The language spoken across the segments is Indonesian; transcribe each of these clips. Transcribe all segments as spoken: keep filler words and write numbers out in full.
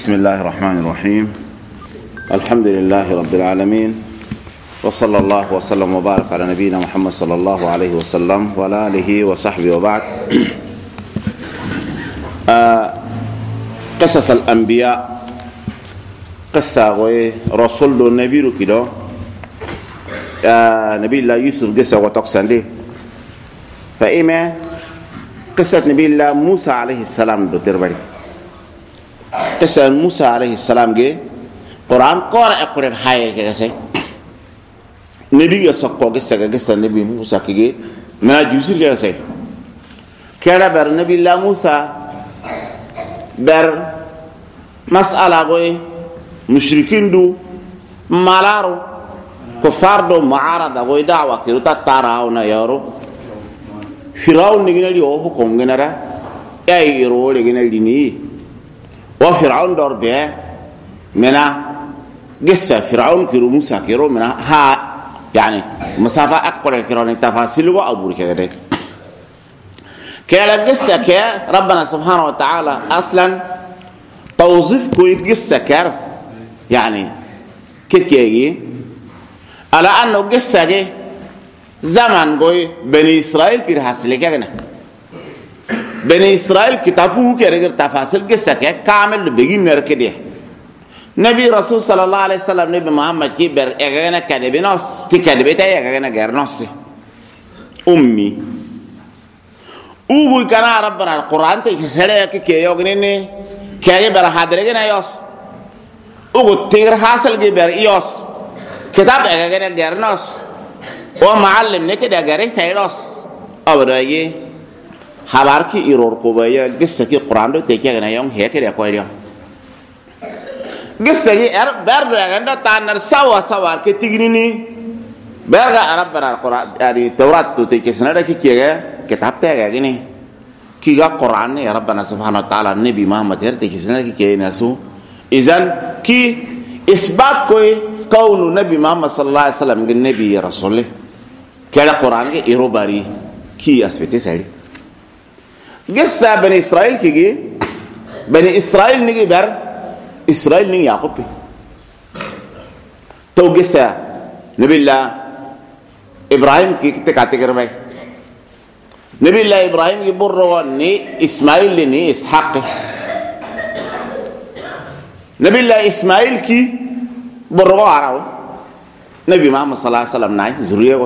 بسم الله الرحمن الرحيم. الحمد لله رب العالمين، وصلى الله وسلم وبارك على نبينا محمد صلى الله عليه وسلم وعلى آله وصحبه وبعد. قصص الأنبياء قصة رسول النبي كده نبي الله يوسف قصة وتقصن دي فإما قصة نبي الله موسى عليه السلام دو تربري قصة موسى عليه السلام جه قرآن قارئ قرآن حي كده سي نبي يسقط قصة قصة نبي موسى كده ما جوزي كده سي كذا بر نبي الله موسى بر مسألة قوي مشركين دو مالارو كفار دو معارضة قوي دعوة كده تتراونا يارو فرعون نجنا لي هو حكم جنرا أي رول نجنا لي ني وفرعون دور به منا قصة فرعون كيرو موسى كيرو منا ها يعني مسافة أكبر كيرو تفاصيل وأبور كده كلا قصة كه ربنا سبحانه وتعالى أصلا توظيف كوي قصة كار يعني كيكي على أنه قصة كه زمان قوي بني إسرائيل كده حاصل كده بني إسرائيل كتابه كده تفاصيل قصة كه كامل بيجي نركده نبي رسول صلى الله عليه وسلم نبي محمد كي بر إعلان كده بنص تكذب تاعي إعلان غير نص أمي ugu kana rabbana alquran te kisere ke ke yognene kage ber hadrege na yos ugu tir hasal ge ber yos kitab ege ne dernos o muallim ne ke dagare sayros abraye habar ki iror ko baya gisse ki quran do te ke na yong he ke de ko rio gisse ki er ber do ege ndo tanar sawa sawar ke tigrini berga rabbana alquran yani tawrat te kisere ke ke kitab tega gini kiga Quran ya Rabbana subhanahu wa ta'ala Nabi Muhammad herti kisna ki kena su izan ki isbat koi kaunu Nabi Muhammad sallallahu alaihi wasallam gen nabi ya rasul kala Quran ke irobari ki aspete sai gissa bani Israel ki gi bani Israel ni bar Israel ni Yaqub to gissa Nabi Allah Ibrahim ki te kate karmai نبي الله إبراهيم يبرغني إسماعيل لني إسحاق نبي الله إسماعيل كي برغو عراو نبي محمد صلى الله عليه وسلم ناي زريه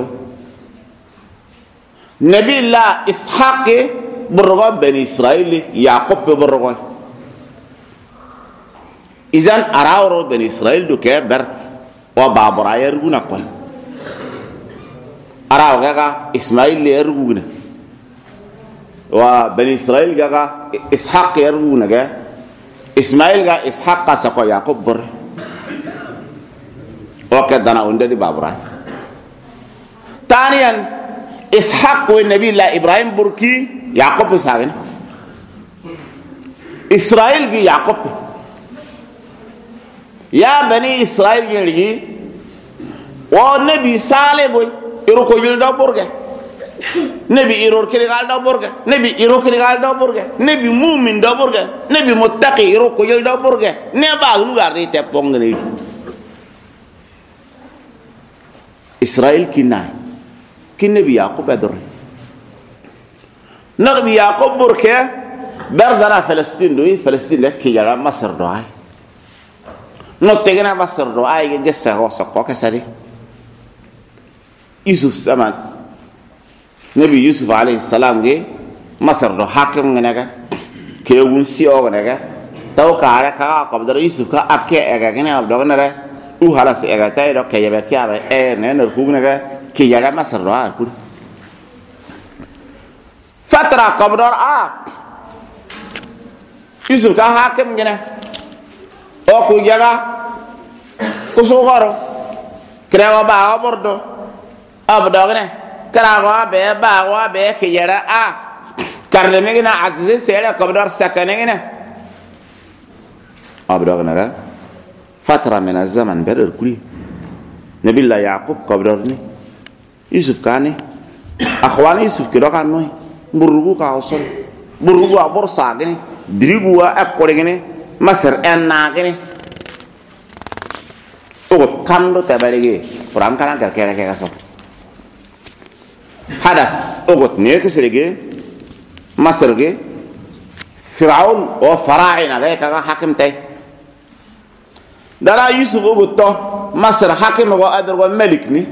نبي الله إسحاق برغو بني إسرائيل يعقوب برغو إذن أراو بني إسرائيل دو كبر وبابرا يرغونا كوي أراو غاقا إسماعيل يرغونا وبني إسرائيل جاء إسحاق يرون جاء إسماعيل جاء إسحاق سقى يعقوب بر وكذا عندنا بابرا ثانيا إسحاق والنبي الله إبراهيم بركي يعقوب ساقين إسرائيل جي يعقوب يا بني إسرائيل جي والنبي صالح بوي يروكو يلدا برجع نبي إيرور كريغال دا برجع نبي إيرور كريغال دا برجع نبي مؤمن دا برجع نبي متقي إيرور كويل دا برجع نبى لوغار دي تبونغني إسرائيل كنا كن نبي يعقوب أدر نبي يعقوب بركة بردنا فلسطين دوي فلسطين لك يجرا مصر دوي نتجنا مصر دوي جسا وسقوا كسري يوسف زمان نبي يوسف عليه السلام جه مصر ده حاكم غنغا كيون سيو غنغا تو كاره كا قبدر يوسف كا اكي اغا غنا عبدغنره او خلاص اغا تاي دو كيبه كيابه اي نن ركوغنغا كي يرا مصر ده كل فتره قبدر ا يوسف كا حاكم غنا او كو جاغا كسوغارو كريوا با بردو عبدغنه كراغوا به باغوا به كيرا ا كرلمينا عزيز سيرا قبدر سكنينا ابدغنا فتره من الزمن بدر كلي نبي الله يعقوب قبدرني يوسف كاني اخوان يوسف كده كانوا برغو كاوصل burugwa bor sagini dirigwa akkorigini masar en na gini ugut kam do tabarige quran kana gar kere ke kaso hadas ugut ne ke serige masar ge fir'aun o fara'ina ga ka hakim tay dara yusuf ugut to masar hakim go adar go malik ni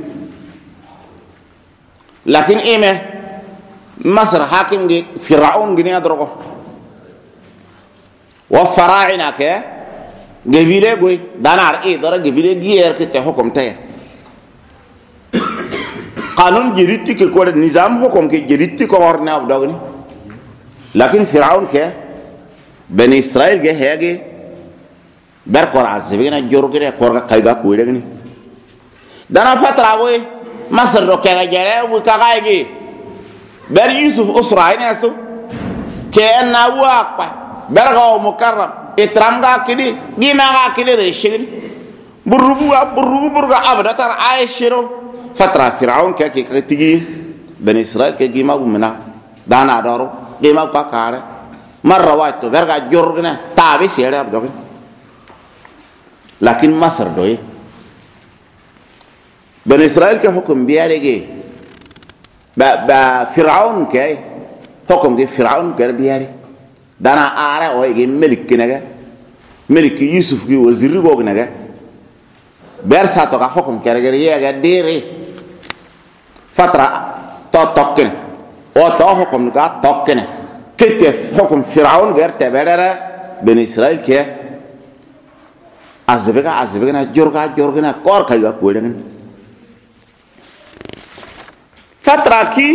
lakin ime masar hakim ge fir'aun gini adar go wa fara'ina ke gebile goy danar e dara gebile gier ke te hukum tay qanun jiritti ke ko nizam hukum ke jiritti ko orna abdogni lakin fir'aun ke bani israel ge hege ber ko azbina jorgire ko ga kayga ko degni dana fatra goy masar do ke ga jere wu ka ga ge ber yusuf usra ina su ke na waqpa bergaw mukarram itramga kidi gimaga kidi de shigin burubuga burubu burga abdatar aishiro fatra fir'aun ke ke tigi bani israel ke gima gumna dana doro gima pakare marra wato berga jorgna tabi sere abdogin lakin masar doy bani israel ke hukum biarege ba ba fir'aun ke hukum ke fir'aun ke biare dana ara o ge melik kinaga melik yusuf gi wazir go gnaga ber sa to ka hukum kere gere yega dire fatra to tokken o to hukum ga tokken kete hukum fir'aun ger teberere ben israel ke azbega azbega na jorga jorga na kor ka ga ko dengan fatra ki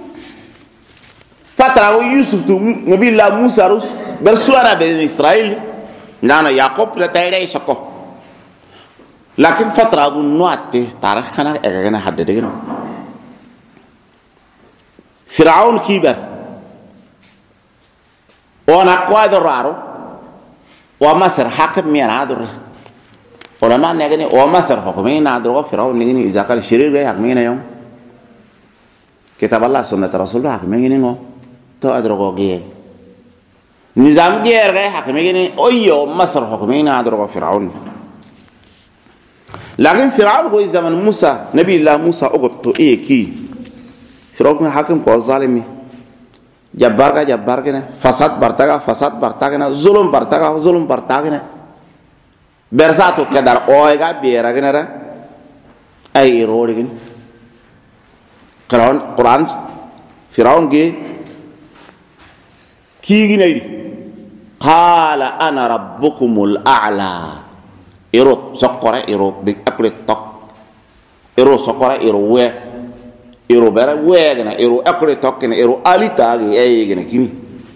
fatra yusuf tu nabi la musa rus bersuara ben israel nana yaqub la tayre shako lakin fatra bu nuate tarikh kana egana haddede gino fir'aun kibar ona qadar raro wa masar hakim mi anadur wala ma negani wa masar hukumi nadur fir'aun negani iza kal shirir ga hakmina yom kitab allah sunnat rasulullah hakmina ngo to adrogo ge nizam geer ge hakime gene oyo masar hukumina adrogo fir'aun lakin fir'aun go zaman musa nabi allah musa ogoto e ki fir'aun hakim ko zalimi jabbar ga jabbar gene fasad bartaga fasad bartaga zulum bartaga zulum bartaga bersato kadar oega biera gene ra ay rodi gene quran quran fir'aun ge kigi naydi qala ana rabbukumul a'la iro sokore iro bi akle tok iro sokore iro we iro bere we gana iro akle tok ne iro alita gi ay gana kini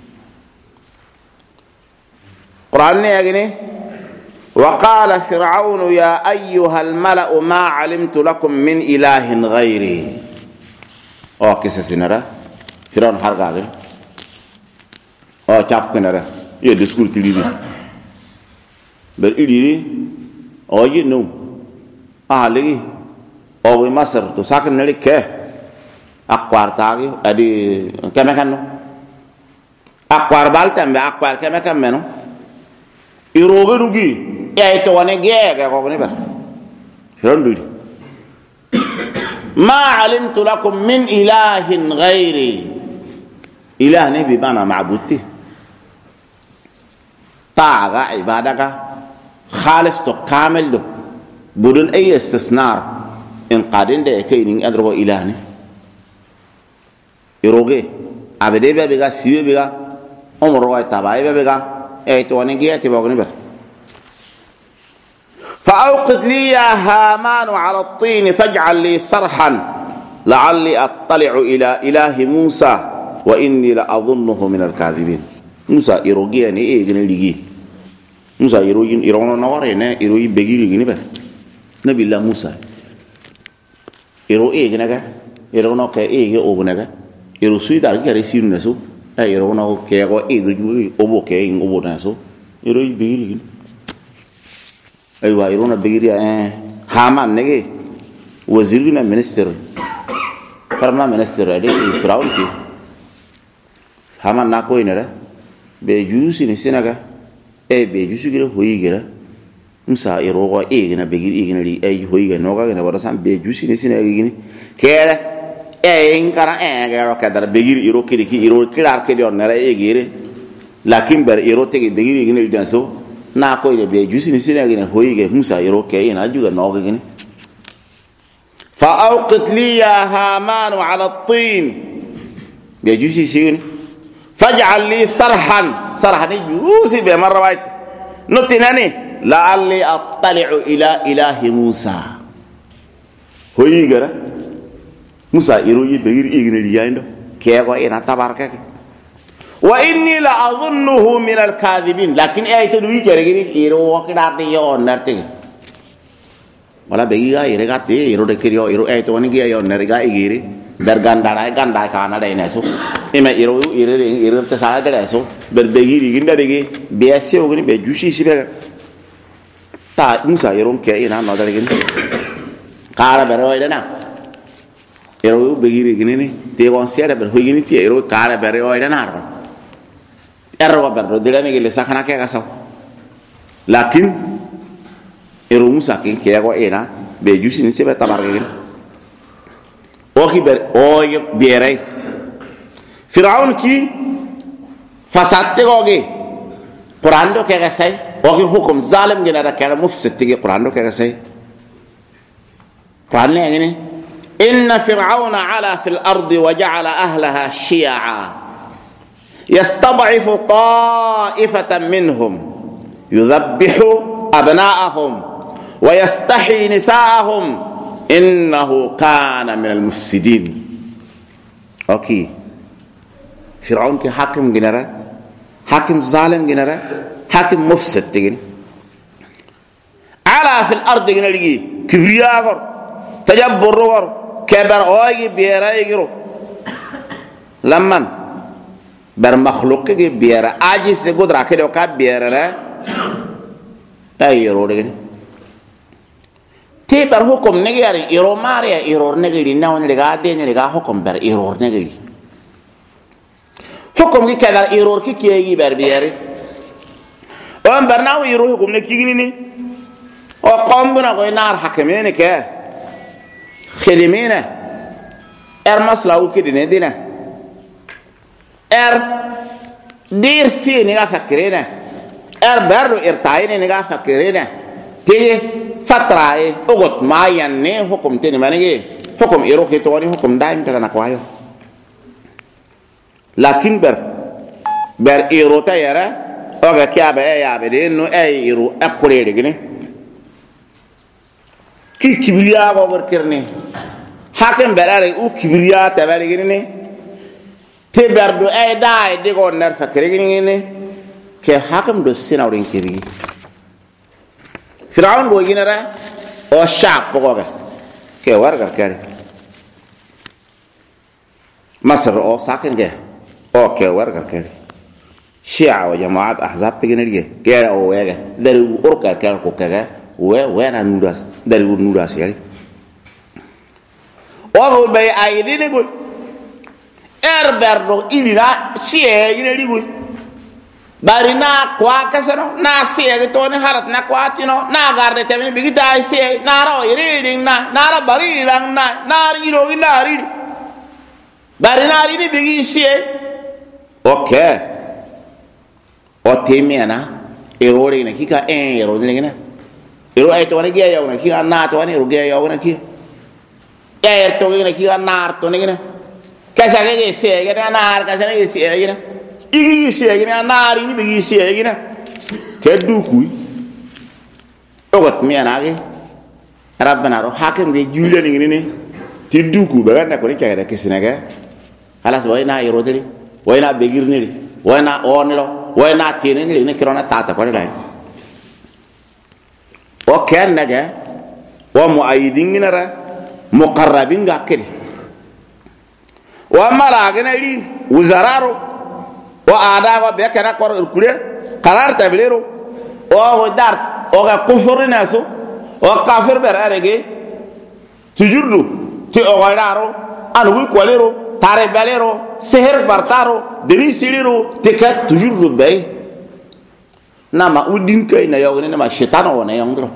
quran ne gane wa qala fir'aun ya ayyuha al mala'u ma 'alimtu lakum min ilahin ghairi o kisa sinara fir'aun harga gane o chap kenara ye discours tilidi ber idiri o yinu ali o we masar to sakan nari ke akwar tagi adi kemekan no akwar baltambe akwar kemekan meno iroge rugi e to woni gege ko ni ber rondu ma alimtu lakum min ilahin ghairi ilah ni bi bana ma'budti taga ibadaka khalis to kamil do budun ay istisnar in qadin de kay ni adro ilahni iroge abede be ga sibe be ga umro wa tabai be ga e to ni giyati bogni ber فأوقد لي يا هامان على الطين فاجعل لي صرحا لعلي أطلع إلى إله موسى وإني لأظنه من الكاذبين موسى إروجي أني إيه جن ليجي موسى إروجين إيران نوارين إروي بيجي ليجي نبى نبي الله موسى إرو إيه جنكا إيران نو كه إيه أو جنكا إرو سوي دارك كريسيون نسو إيران نو كه أو إيه جوي أبو كه إيه أبو نسو إروي بيجي ليجي أيوة إيران بيجي هامان نجى وزيرنا منستر فرما منستر أدي فرعون كي هامان ناكوي نرى بيجوسي نسيناك e be jusu gira hoyi gira musa iro go e gina be giri gina li e hoyi ga no ga gina wara sam be jusu ni sina gini kere e inkara e ga ro kadar be giri iro kiri ki iro kirar ke don nara e gire lakin ber iro te be giri gina li danso na ko ile be jusu ni sina gina hoyi ga musa iro ke ina juga no ga gini fa awqit li ya haman ala at-tin be jusu sigini faj'al li sarhan sarhan yusi be marra wait nutinani la'alli attali'u ila ilahi Musa hoyi gara Musa iro yi begir igine yaindo kego ina tabarka wa inni la'adhunnuhu min al-kadhibin lakin ayatu wi kere giri iro wakidar de yo narte wala begiga ire gatti iro de kiriyo iro ayatu woni gi yo nerga igiri bergandara ganda kana dai neso ime iro ire ire te sala de neso berbegiri ginda de biasi ogni be jushi sibe ta Musa iro ke ina no dare gini kara bero ide na iro begiri gini ni te gon siara ber hoyini ti iro kara bero ide na ro ero berdo de ne gele sakana ke gaso lakin iro Musa ke ke go ina be jushi ni sibe tabar gini oki ber oy biere Firaun ki fasatte goge Qur'an do ke gasai oki hukum zalim gina da kera mufsid tigi Qur'an do ke gasai Qur'an ne ngene inna fir'auna ala fil ardi wa ja'ala ahlaha shi'a yastad'ifu ta'ifatan minhum yudhabbihu abna'ahum wa yastahi nisa'ahum innahu kana min al-mufsidin okay Fir'aun ke hakim ginara hakim zalim ginara hakim mufsid tigini ala fil ardi ginari kibriya gor tajabbur gor kebar oyi biera igiro lamman bar makhluq ke biera aji se godra ke do ka biera ra tayro degini te bar hukum negi yari iro maria iro negi na woni daga de ne daga hukum bar iro negi hukum ki kadar iro ki kiyegi bar biyari on bar nawo iro hukum ne kigini ni o qombuna ko nar hakemene ke khidimina er maslawu kidine dina er dir si ni ga fakirina er barru irtaine ni ga fakirina te fatrae ogot mayan ne hukum tini manege hukum iro ke to ni hukum daim tana kwayo lakin ber ber iro ta yara oga kyabe e yabe de no e iro akure de gine ki kibriya go ber kirni hakem berare u kibriya ta ber gine te ber do e dai de go ner fakire gine ke hakem do sinawrin kirgi Firaun go ginara o shaq pogoga ke wargar kare Masr o sakin ge o ke wargar kare Shia wa jamaat ahzab piginariye ke o wega dari urka kare ko kaga we we na nudas dari nudas yari o go bay ayidine go erberdo ilira Shia ginari go bari na kwa kasano na siya to ni harat na kwa tino na garde temni bigita siya na ro iriding na na ra bari lang na na ri ro na ri bari na ri ni bigi siya okay o temiana erore ne kika en ero ne ne ero ai to ne ge ya una kika na to ne ro ge ya una kika er to ne kika na to ne ne kasa ge siya ge na na kasa ne siya ge na igi siya gina nari ni bigi siya gina ke duku ogot mi anage rabbana ro hakem ge julen ni ni ti duku ba na ko ni kaya ke sinaga halas wayna yoro deri wayna begir ni wayna onlo wayna tini ni ni kirona tata ko dai o ken naga wa muaidin ni ra muqarrabin ga kedi wa mala gina ri wuzararo wa ada wa be kana kor kure kalar tablero o dar o ga kufur naso o kafir berarege tujurdu ti o gararo anu ko lero tare balero seher bartaro deni siliro te ka tujurdu bay nama udin kai na yogni nama shaitan o na yongro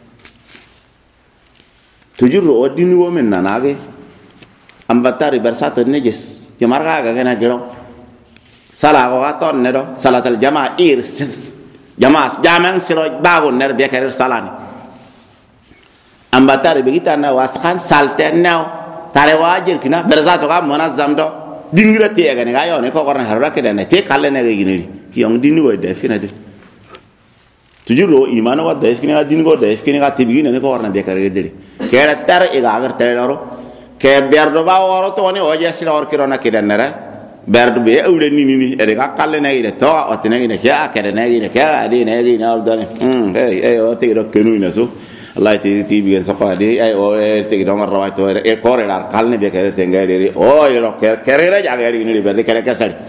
tujuru o dini wo men nanage ambatari bersatu nejes kemarga ga gena gero sala ko aton ne do salatul jamaa ir jamaa jamang siro bago ner be kare salani ambatari be gitana waskan salte naw tare wajir kina bersatu ka munazzam do dingira te ga ne ga yo ne ko korna harra ke ne te kalle ne ga giniri ki yong dini wo de finati tujuro imano wa de fini ga dini go de fini ga tibi ne ko korna be kare diri kera tar e ga agar te loro ke berdo ba woro to ne o jesi lor kirona kidanere berdo be awle ni ni e ga kalle ne ide to o tene ne ya kere ne ide ka adi ne ide na dane hm hey hey o te do kenu ina so allah ti ti bi so pa di ay o te do marra wa to e kore dar kalne be kere te ngari o yo kere kere ra ja gari ni be kere ka sari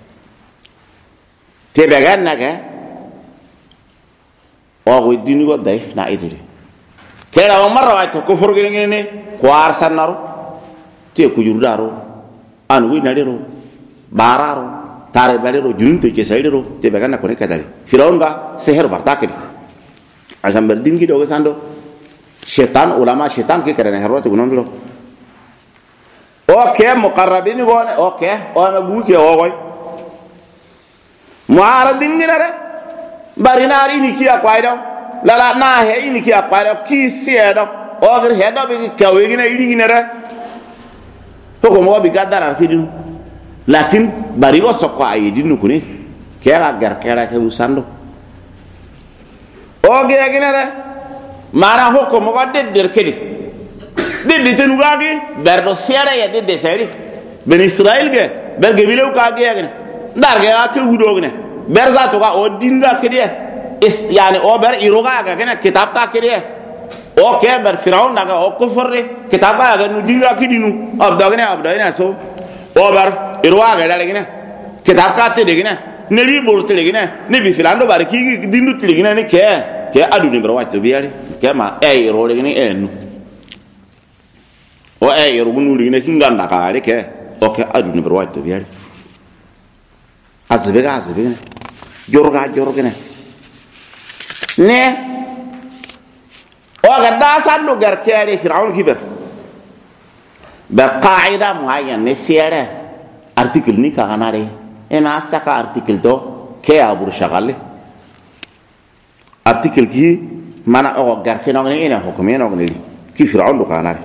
te be ganna ke o go dini go daif na idiri kera o marra wa to ko forgene ne ko ar sanaro te ku jurdaro an wi na dero bararo tare balero junto ke saidero te bagana ko ne kadari firaun ga seher bartakini asam berdin ki dogo sando setan ulama setan ke karena herwat gunon lo oke muqarrabin go oke o na buke o goy muaradin ni dare barinari ni ki akwaido lala na he ni ki akwaido ki siedo o gir hedo be kawe gina idi ginere to ko mo bi gadara kidin lakin bari o sokko ay dinu kuni kera gar kera ke usando o ge ginere mara hokko mo gadde der kedi diddi tenu gagi berdo sere ya didde seri ben israel ge berge bilew ka ge gne dar ge ka wudo gne berza to ga o dinga kedi is yani o ber iroga ga gne kitab ta kedi o ke ber firaun daga o kufurre kitab ga nu dinga kedi nu abda gne abda ina so o ber irwa ga dale gina kitab ka te de gina ne bi bor te gina ne bi filando bar ki dindu te gina ne ke ke adu ne bro watto biari ke ma e ro de gina enu o e ro gunu gina ki nganda ka re ke o ke adu ne bro watto biari azbe ga azbe gina jorga jorga ne ne o ga da sandu gar ke re firaun kiber ba qaida muayyan ne siara article ni ka ganare e ma saka article do ke abur shagalle article ki mana o garke no ne ina hukumi no ne ki fir'aun do ganare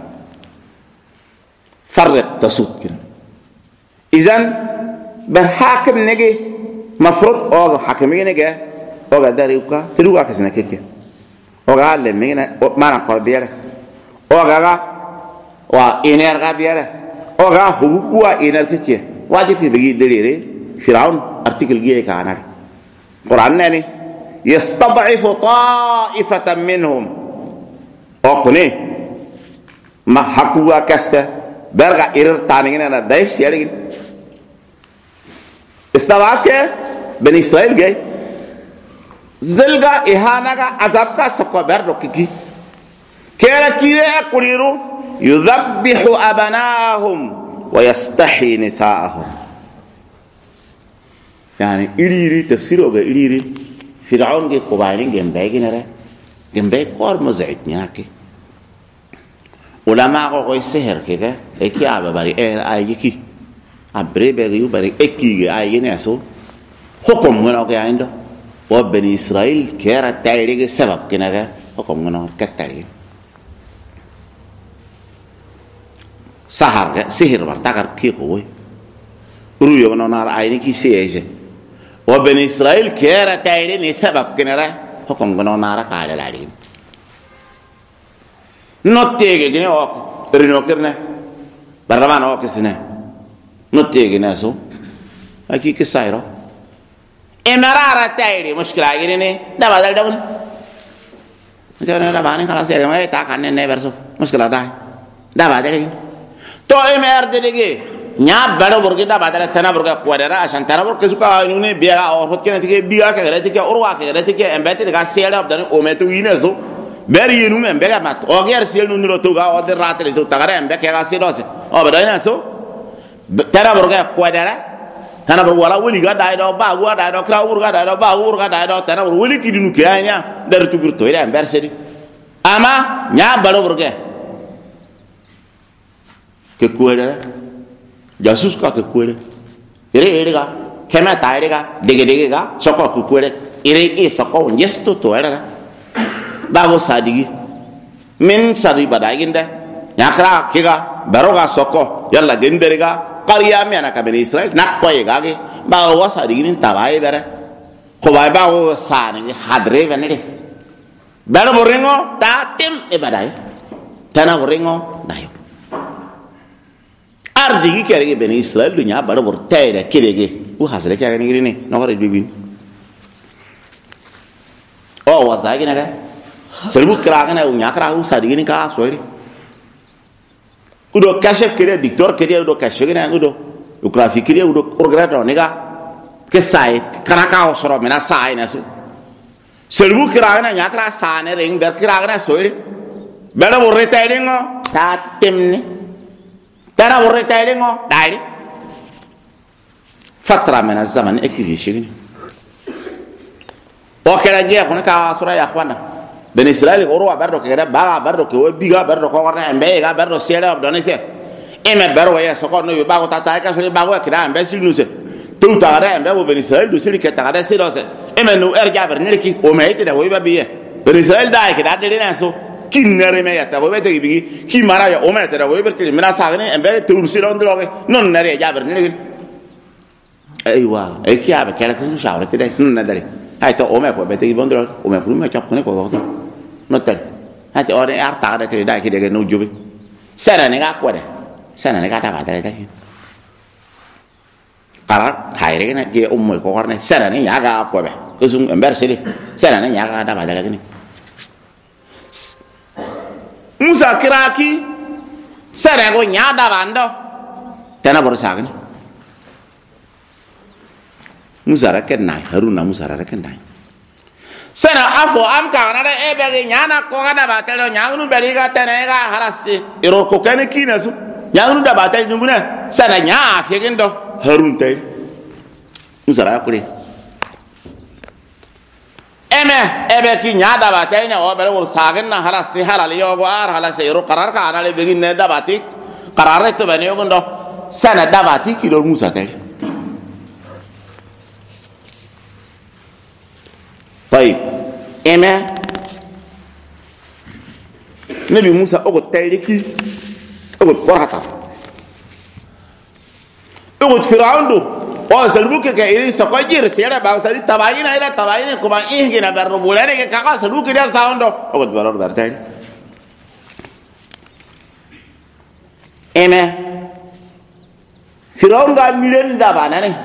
farq tasuk idan bar hakim nege mafrud o hakimi nege o ga dariuka tiruka kasna keke o ga le mena mana qorbiere o ga wa iner ga biere o ga hukuku wa iner keke wajib ki bagi delire fir'aun article gi ka anar quran ne yastad'ifu ta'ifatan minhum o kone ma hakuwa kasta berga irir taningina na daif siari istawake ben israel gay zilga ihanaga azabka sokko berdo kiki kera kire kuriru yudhabbihu abanahum wa yastahi nisaahum yani iriri tafsiro ga iriri fir'aun ge qobani gembe ginere gembe kor muz'id nyaki ulama ko koy seher ke ga e ki aba bari e ay ki abre be yu bari e ki ge ay ne so hukum ngono ga indo wa bani israil kera tayri ge sabab kinaga hukum ngono katari sahar ga sihir war takar ki ko we ruyo no nar ay ni ki seyje wa bani israil kera tayri ni sabab kinaga hukum ngono nar ka ala lari nottege gine o rino kirne barabana o kisne nottege naso aki kisairo emarara tayri mushkila gine ne da badal dawul jana da bani kala se ma ta kanne ne verso mushkila da da badal to emer de ge nya bado burgi da badal tana burga kwadara asan tana burga suka ne biya o hot kene tige biya ka gare tige urwa ka gare tige embete ga sele abdan o metu ineso beri yenu men bega mat o ger siel nu no to ga o de ratere to tagare embe ke ga silose o bada ina so tara burga kwadara tana bar wala wuli ga dai do ba go dai do kra ur ga dai do ba ur ga dai do tana bar wuli ki dinu ke anya dar tu gurto ila amber sedi ama nya balo burge ke kuere jasus ka ke kuere ire ire ga kema ta ire ga dege dege ga soko ku kuere ire e soko nyesto to era ba go sadigi min sadi badaginde nya kra ke ga baro ga soko yalla gendere ga qariya mi ana ka bani israel nak ko yega ge ba wa sadigi nin tabai bere ko ba ba go sani hadre venere bero boringo ta tim e badai tana boringo dayo ardi gi kere ge bani israel dunya baro bor tayre kirege u hasre kya ni ni no gore bibin o wa zagi naga selbu kra kana u nya kra u sadigi ni ka soiri udo kashef kere dictor kere udo kashef gina udo u grafi kere udo orgrado nega ke sai kana ka osoro mena sai na su selbu kra kana nya kra sane ring ber kra kana soiri bero bor retairingo ta timni tara bor retairingo dai fatra min az-zaman ekri shigni o kera je ko ka sura ya khwana ben israel oro bardo ke ba bardo ke biga bardo ko warna embe ga bardo sere of donese e me bero ya so ko no ba ko tata ka so ba ko kira embe silnuse tu ta ra embe ben israel do siri ke ta ra siro se e me no er ga ber ne ki o me ite da wo ba biye ben israel dai ke da de na so kin nere me ya ta wo be te bigi ki mara ya o me te da wo ber ti mina sa ne embe tu siro ndo ke non nere ya ber ne ki aywa e ki ave ke la ku shawra te dai non na dare ai to o me ko be te bondro o me pru me chap ne ko ko no tel hati ore arta da te dai ki de no jubi sera ne ga ko de sera ne ga ta ba dai dai qara thaire ne ke ummo ko warne sera ne ya ga ko be ko sum ember seri sera ne ya ga da ba dai ni musa kiraki sera go nya da bando tana bor sa ni musa ra ken nai haruna musa ra ken nai sana afo am ka na e be nyana ko ga ba telo nyanu be ga tene ga harasi iro ko kene kina su nyanu da ba telo nguna sana nya afi gendo harun tay usara kuri eme ebe ki nya da ba telo o be wor sagen na harasi harali yo go ar halase iro qarar ka na le be ne da ba ti qarar to be ne yo gondo sana da ba ti ki do musa tay طيب إما نبي موسى أقول تاريخي أقول قرحة أقول فرعون دو وسلوك كإيري سقاجير سيرة بعوسالي تباين إلى تباين كما إيه كنا بربولانة كذا سلوك ده ساوند دو أقول برار برتاين إما فرعون قال ميلين دابانا نه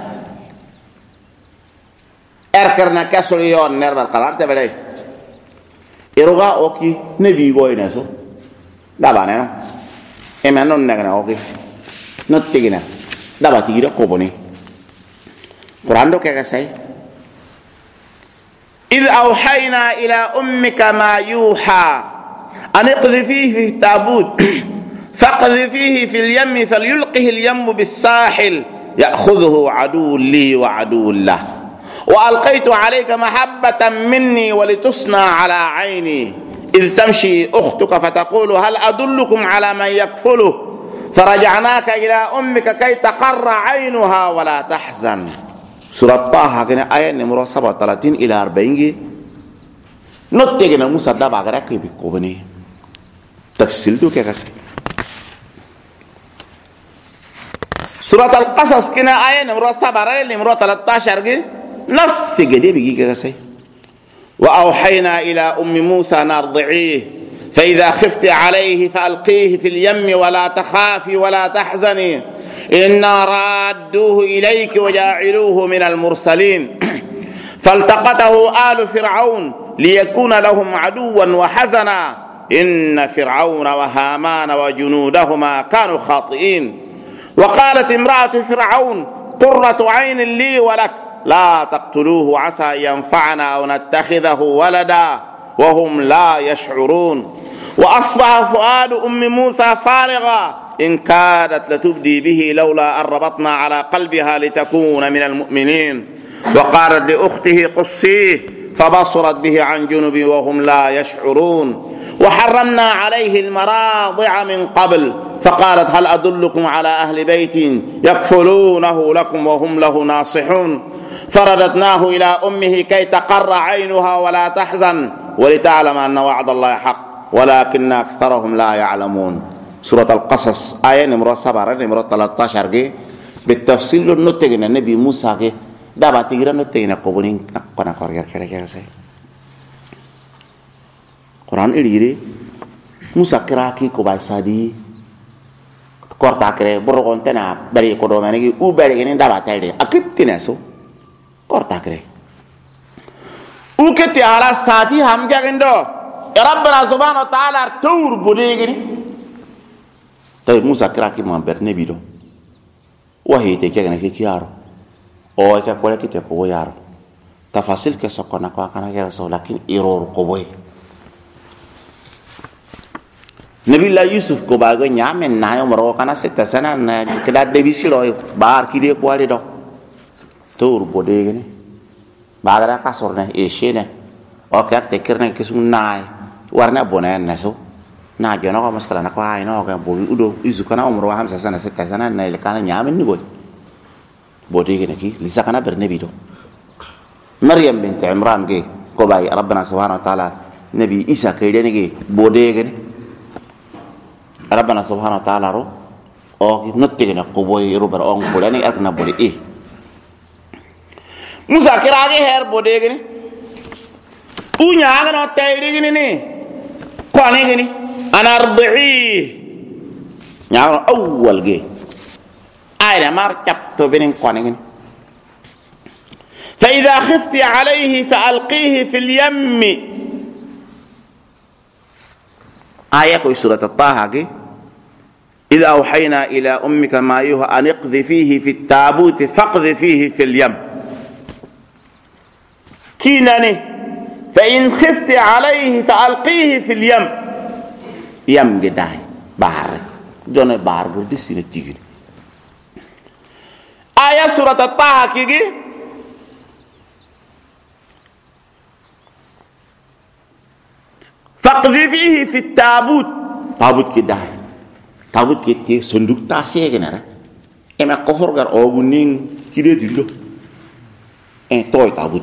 erkerna kasol yon nerbal qarar te belay iroga oki nebi goyna so dabane no ema non nagna oki not tigina dabati gira koboni qur'an do ke say id awhayna ila ummika ma yuha an iqdhifihi fi tabut faqdhifihi fi al-yam falyulqihi al-yam bis-sahil ya'khudhuhu aduwwun li wa aduwwun lahu وألقيت عليك محبة مني ولتصنع على عيني إذ تمشي أختك فتقول هل أدلكم على من يكفله فرجعناك إلى أمك كي تقر عينها ولا تحزن سورة طه كنا آية نمرة سبعة وثلاثين إلى أربعين نتجنا موسى دابا غيرك بكوبني تفصيل تو كذا سورة القصص كنا آية نمرة سبعة نمرة ثلاثة عشر نص جدي بيجي كذا شيء وأوحينا إلى أم موسى أن أرضعيه فإذا خفت عليه فألقيه في اليم ولا تخافي ولا تحزني إنا رادوه إليك وجاعلوه من المرسلين فالتقطه آل فرعون ليكون لهم عدوا وحزنا إن فرعون وهامان وجنودهما كانوا خاطئين وقالت امرأة فرعون قرة عين لي ولك لا تقتلوه عسى ينفعنا أو نتخذه ولدا وهم لا يشعرون وأصبح فؤاد أم موسى فارغا إن كادت لتبدي به لولا أن ربطنا على قلبها لتكون من المؤمنين وقالت لأخته قصيه فبصرت به عن جنب وهم لا يشعرون وحرمنا عليه المراضع من قبل فقالت هل أدلكم على أهل بيت يكفلونه لكم وهم له ناصحون فرددناه إلى أمه كي تقر عينها ولا تحزن ولتعلم أن وعد الله حق ولكن أكثرهم لا يعلمون. سورة القصص آية نمرة سبعة نمرة ثلاثة عشر بالتفصيل نتجنا النبي موسى دابا تيجي نتجنا قبولين كنا كورير كذا كذا سي Quran iri Musa kiraki ko bay sadi korta kere boro kontena bari ko do manegi u bari gene daba tayde akip tineso korta kere u kete ala sati ham jagendo rabbana subhanahu wa ta'ala tour bodegini tay Musa kiraki mo berne bido wahi te kegene ke kiaro o ka ko lekite ko yaro tafasil ke sokona ko kana ke so lakin iror ko boy Nabiullah Yusuf ko bago nyamen nayo maro kana setta sana na keda debi silo bar kide ko ale do tour bode gene bagara kasorne e shene o ka te kirne kisum nay warna bonen naso na jono ko maskala na ko ay no ka bo udo isu kana umro hamsa sana setta sana na le kana nyamen ni boy bode gene ki lisa kana berne bido Maryam bint Imran ge ko bay rabbana subhanahu wa ta'ala nabi Isa kayde ne ge bode gene Rabbana subhanahu wa ta'ala ro o notti na ko boy rubar on ko lani ak na bodi e Musa kirage her bode gini unya ga no tayri gini ni ko ne gini anardi nya awwal ge ayna mar tap to benin ko ne gini fa idha khifti alayhi fa alqihi fil yam aya ko surat at-taha ge إذا أوحينا إلى أمك ما يوحى أن اقذفيه في التابوت فاقذفيه في اليم كيناني فإن خفت عليه فألقيه في اليم يم جداي بحر جون بحر قلت سينة تيجي آية سورة الطه كيجي فاقذفيه في التابوت تابوت كداي tabut kete sonduk tase genara ema ko horgar o buning kide dillo en toy tabut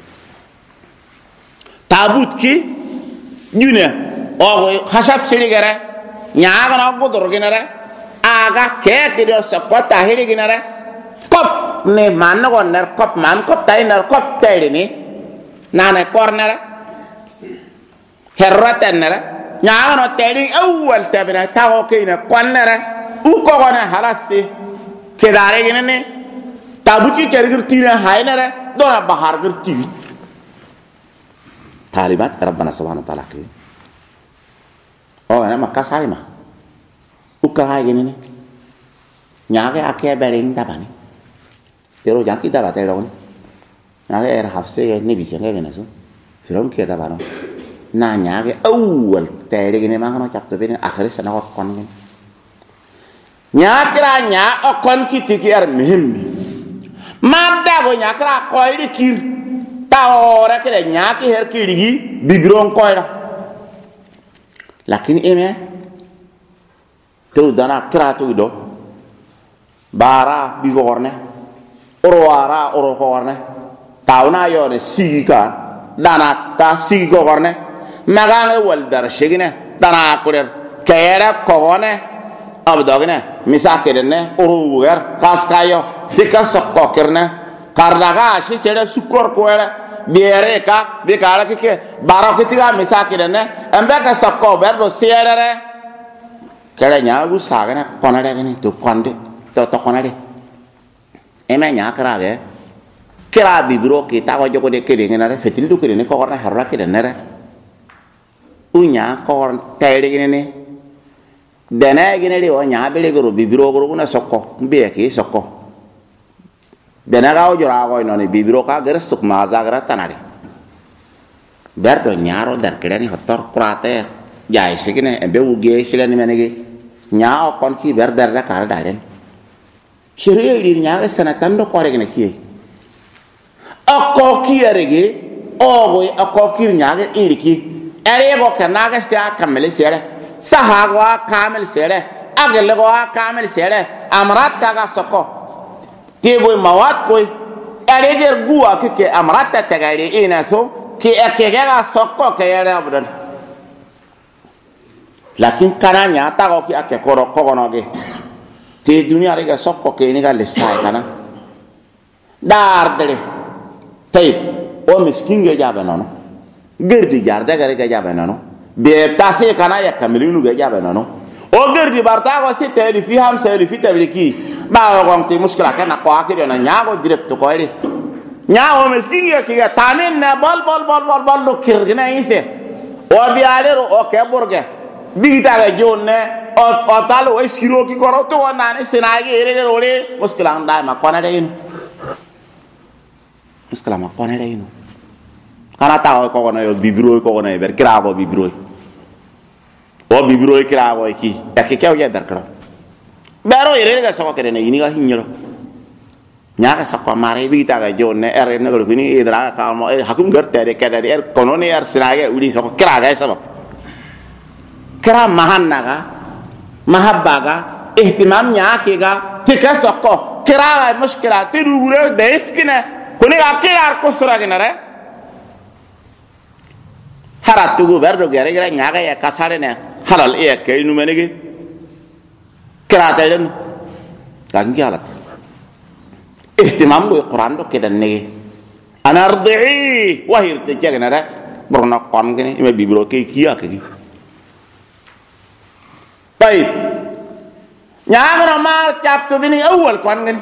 tabut ki nyune o hasab serigara nyaaga na godor genara aga ke kido sapota hiri genara kop ne man ko ner kop man kop tay ner kop tay ni nana corner herrata nera nyaaga no tayri awwal tabira tawo kina konnara u ko gona halasi kedare gene ne tabuti kergir tina haynara dona bahar gerti talibat rabbana subhanahu wa ta'ala ki o ana makka salima u ka hay gene ne nyaaga akya berin tabani pero jaki dabate ron nyaaga er hafse ne bisanga gene so firon ke dabano na nyaage awwal tayre gene ma ngono capto bene akhir sana ko kon gene nyaakra nya o kon kiti ki ar mihimmi madda go nyaakra koyri kir tawora kede nyaaki her kirigi bigron koyra lakin eme to dana kra to do bara bigorne orwara oro korne tawna yone siga dana ta sigo korne magange wal dar shigine dana kurer kayera kogone abdogine misakirne urugar kaskayo dikas kokirne kardaga shi sere sukor koera biere ka bikara kike baro kitiga misakirne ambeka sakko berdo sierere kere nyagu sagane konare gini to konde to to konare eme nyakra ge kira bibro kita ko jogo de kede ngene fetil du kede ne ko korna harra kede nere unya ko tayre gene ne dana gene de o nya bele goro bibro goro na sokko mbe ke sokko dana ga o jora ko no ne bibro ka gere suk ma za gara tanare berdo nyaro dar kede ni hotor kurate jay sigine embe uge silani menege nya kon ki ber ber da kala dalen shiri ri nya ga sanatan do kore gene ki akko ki arege ogo akko ki nya ga iri ki ere go kana ga sta kamel sere sahagwa kamel sere agel go kamel sere amrat ka ga soko te go mawat ko ere ger guwa ki ke amrat ta tagari ina so ki ake ga soko ke ere abdan lakin kana nya ta ko ki ake koro ko gono ge te dunia rega sokko ke ni ga le sai kana dar dele tay o miskin ge jabe nono gerdi jarda ga rega jabe nono be tase kana ya kamilinu ge jabe nono o gerdi barta ko si te fi ham se fi tabliki ba ko te muskila kana ko akire na nyago direct ko ere nyago miskin ge ki ga tamin na bol bol bol bol bol lo kirgina ise o biare o ke burge bigita ga jonne o o talo o siro ki koro to na ne sinagi ere ge ore muskila nda ma kona de in muskila ma kona de in kana ta ko kono yo bibiro ko kono e ber kravo bibiro o bibiro kravo ki e ke kew ye dar kro bero ere ge so ko ne ini ga hinyoro nyaaka sakko mare bigita ga jonne ere ne go ni idra ka mo e hakum garte de kada de er kono ne er sinagi uri so ko kraga e sabab kra mahannaga mahabbaga ihtimam nyaakega tika sokko kra mushkila tirugure defkina kuni akira ko suraginare haratu go berdo gere gere nyaga ya kasare ne halal e kay nu menege kra tayden dangi halat ihtimam go qur'an do kedan ne anardi wahir te jagnare borna kon gene me bibro ke kiya ke baik nyaagara mar chapto bini awal kon ngani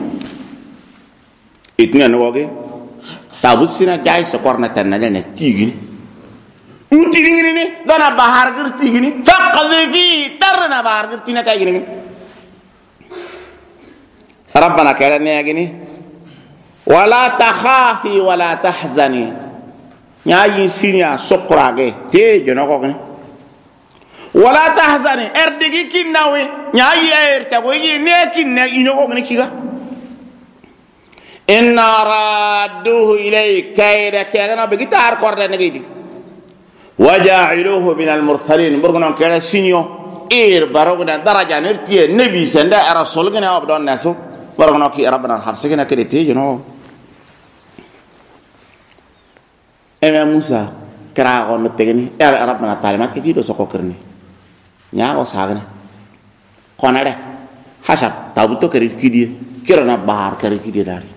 itnga no ge tabusina jay so korna tanale ne tigini uti ngini ni dana bahar gir tigini faqadhi fi tarna bahar gir tina kay gini rabbana kala ne gini wala takhafi wala tahzani nyaayi sinya sokrage te jono ko gini wala tahzani erdigi kinnawi nyaayi erte go yi ne kinna ino ko ngini kiga inna radduhu ilayka kayda kagana be gitar korda ne gidi waja'iluhu min al-mursalin burgonon kala sinyo ir barogna daraja nirtiye nabi senda rasul gina abdon nasu burgono ki rabbana hafsina kede te jono ema musa kra on tegni er rabbana talimat ki do soko kerni nya o sagne konare hasab tabuto keri kidie kirana bahar keri kidie dari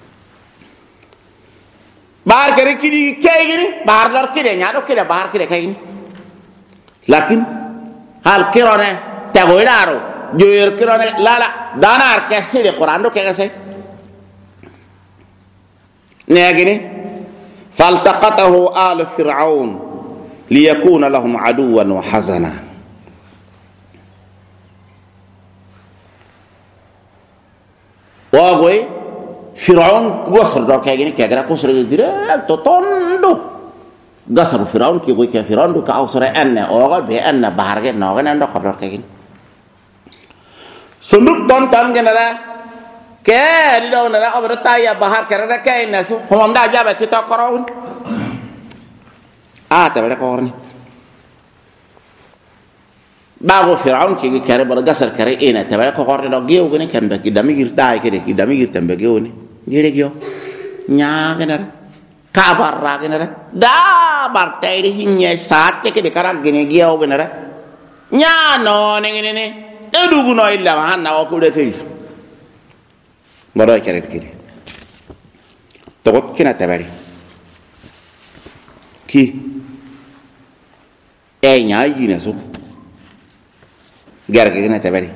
bahar keri kidie kay gini bahar dor kide nya do kide bahar kide kay gini lakin hal kirone tagoidaro joyer kirone lala danar keside qur'an do kegase ne gini faltaqatahu al fir'aun liyakuna lahum aduwan wa hazana wagoy fir'aun gosor do kay gini kagra ko sore dire to tondo gasar fir'aun ki goy ka fir'aun do ka awsore anna oga be anna barge no gana ndo ko kay gini sunduk ton tan genara ke di do na obro taya bahar kare kay nasu homam da jabe ti to korawun ah ta bele ko orni bago fir'aun ki kare bar gasar kare ina ta bele ko orni do geew gene kambe ki dami gir tay ke de ki dami gir tambe geewni gire gyo nya genar ka barra genar da bar tay de hinye saate ke de karam gene geew genar nya no ne ngene ne e dugu no illa hanna o ko de kay baro kare kide to ko kina tabari ki e nya yi ne so gar ke na tabari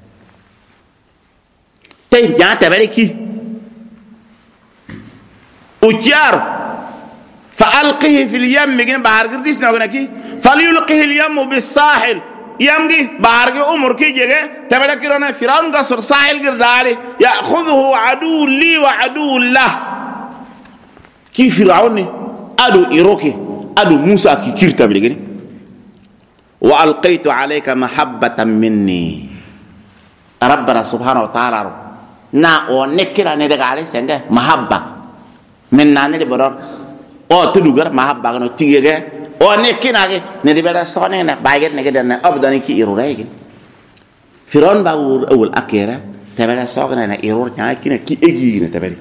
tay nya tabari ki ujar fa alqihi fil yam gin bahar girdis na gona ki falyulqihi al yam bis sahil yamgi bahar ge umur ki jege tabara kirona firaun gasur sahil girdari ya'khudhuhu adu li wa adu lah ki firaun ni adu iroke adu musa ki kirta bi gini wa alqaytu alayka mahabbatan minni rabbana subhanahu wa ta'ala na o nekira ne daga ale senga mahabba minna ne de bodor o tudugar mahabba no tigege o nekina ge ne de beda sone na baget ne ge den abdani ki irurege firon ba wur awul akira tabela sogna na irur nya kina ki egi ne tabeli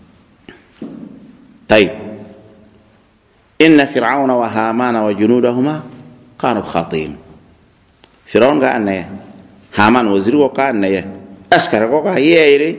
طيب إن فرعون وهامان وجنودهما كانوا خاطئين فرعون قال أن هامان وزير وقال أن أسكر وقال ييري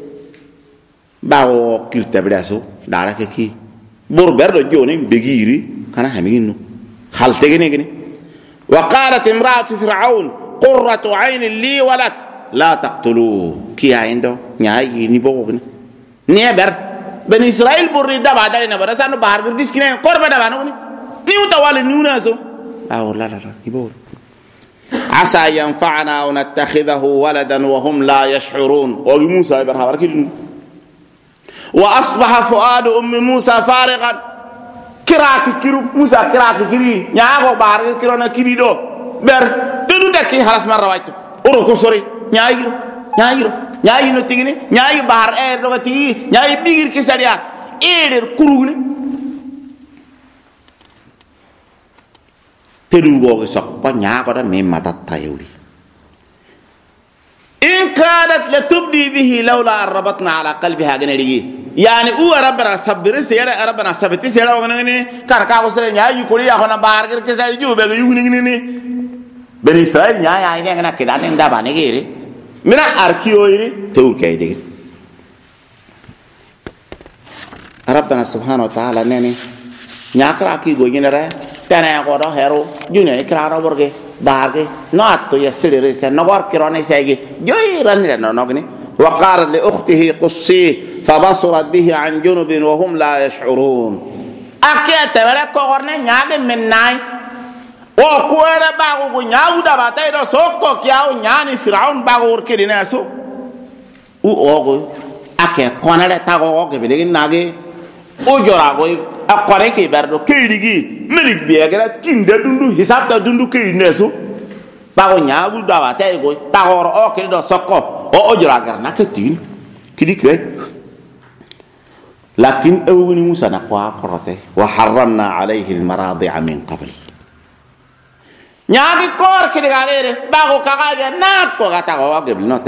باو كيرتا بداسو دارك كي بور بردو جوني بغيري كان همينو خالتيني غني وقالت امرأة فرعون قرة عين لي ولك لا تقتلوه كي عنده نياي ني بوغني ني بر بني إسرائيل بوري دابا دارينا برسانو بحر غرديس كنا قربة دابا نغني نيو توالي نيو ناسو أو لا لا لا يبور عسى ينفعنا ونتخذه ولدا وهم لا يشعرون وابي موسى يبرها بركي وأصبح فؤاد أم موسى فارغا كراك كيرو موسى كراك كيري نياغو بحر كيرونا كيري دو بر تدو تكي خلاص مرة وايتو أورو كسوري نياغيرو نياغيرو ñaayi no tigini ñaayi bahar e do tigi ñaayi bigir ki sadia eder kurugni tedu go so ko ñaago da me mata tayuli in kadat la tubdi bihi lawla arabatna ala qalbiha ganari yani u rabbana sabir sera rabbana sabiti sera ngani ni kar ka ko sera ñaayi ko ya hona bahar ki sadia jube ga yugni ni ben israel ñaaya ay ngana kidane ndaba ne gere mina arkiyoyri tewur kay dege rabbana subhanahu wa ta'ala nene nyakra ki go nyinere tane ko do hero june ikra ro borge baage no atto yesere se no gor kirone segi joy ranire no nogni wa qala li ukhtihi qussi fabasurat bihi an junubin wa hum la yash'urun akete wala ko gorne nyaade minnay o kuere bago go nyaawu da ba tay do sokko kiaw nyaani firaun bago wor kedi na so u ogo ake konale tago o ke bele nage o jora go akore ke berdo keedigi melik bi agara tinde dundu hisabta dundu ke neso bago nyaawu da ba tay go tagor o ke do sokko o o jora gar na ke tin kidi kre lakin awuni musa na kwa korote wa harramna alayhi almaradi'a min qabl ñaagi koor ki diga leere bago kagaje na ko gata ko wage note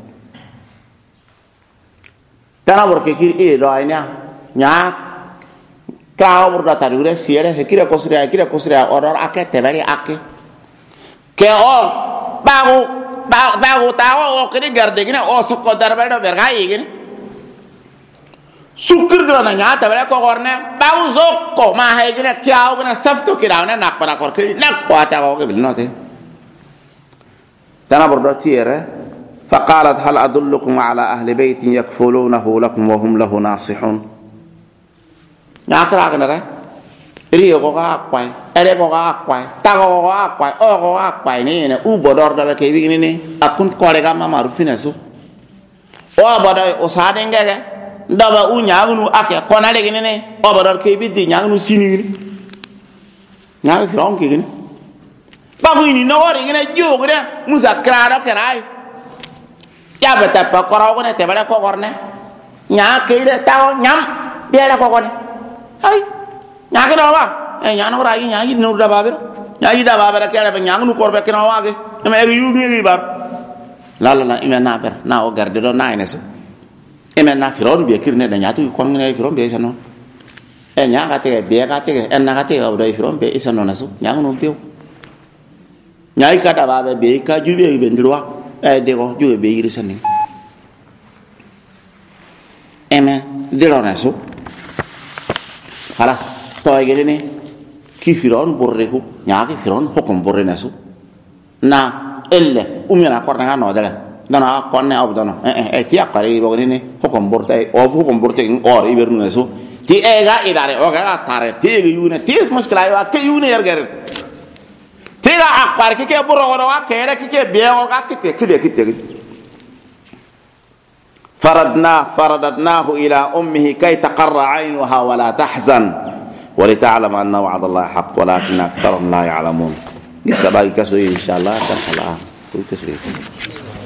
tana worke kir e do aynya nya kraw burda tarure siere he kira kosria kira kosria oror ake tebari ake ke o bago bago tawo o kiri garde gina o sokko darbe do berga yigin sukir dana nya tabale ko gorne bawo zokko ma hay gina kiaw gina safto kirawne nakora kor ki nakko ata ko bil note tana bordo tiere faqalat hal adullukum ala ahli baytin yakfulunahu lakum wa hum lahu nasihun nyakra gana re riyo ko ga kwai ere ko ga kwai ta ko ga kwai o ko ga kwai ni ne u bodor da ke wi ni akun kore ga mama rufina su o bodo o sade ngege ndaba u nyaagunu ake konale gine ne obadar ke biddi nyaagunu sinini nyaag firon ke gine babu ni no wori gine jogre musa krado kerai ya beta pa koro gone te bale ko gorne nyaag ke de taw nyam bele ko gone ay nyaag do ba e nyaano ra yi nyaagi no da babere nyaagi da babere kele be nyaagunu korbe kino waage me e yu ngi bar la la la imena ber na o garde do na ine so emen na firon be kirne da nyatu ko ngene firon be sano e nyaga te be ga te en na ga te o do firon be isano na so nyaga no pio nyai ka da ba be ka jube be ndirwa e de ko jube be yiri sani emen dilo na so halas to e gele ne ki firon borre ko nyaga firon hukum borre na so na elle umina korna ga no dala dana konne abdana eh eh ti akari bogni ne hukum borte o hukum borte or ibernu so ti ega idare o ga tare ti ga yune ti muskila wa ke yune yerger ti ga akar ke ke boro wa kere ke ke be o ga kite kide kite faradna faradnahu ila ummihi kay taqarra aynuha wa la tahzan wa li ta'lam anna wa'da allahi haqq walakin aktharuhum la ya'lamun قصة باقي كسو إن شاء الله تسأل عام كل كسو